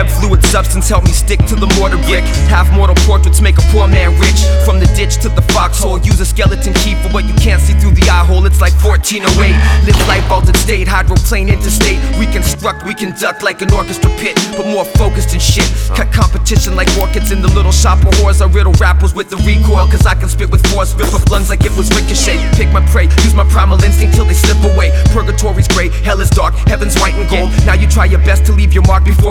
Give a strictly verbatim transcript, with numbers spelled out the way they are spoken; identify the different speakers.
Speaker 1: web fluid substance help me stick to the mortar brick. Half mortal portraits make a poor man rich. From the ditch to the foxhole, use a skeleton key for what you can't see through the eye hole. It's like fourteen oh eight. Live life altered state, hydroplane interstate. We construct, we conduct like an orchestra pit, but more focused and shit. Cut competition like orchids in the little shop of whores. I riddle rappers with the recoil, cause I can spit with force. Rip up lungs like it was ricochet. Pick my prey, use my primal instinct till they slip away. Purgatory's gray, hell is dark, heaven's white and gold. Now you try your best to leave your mark before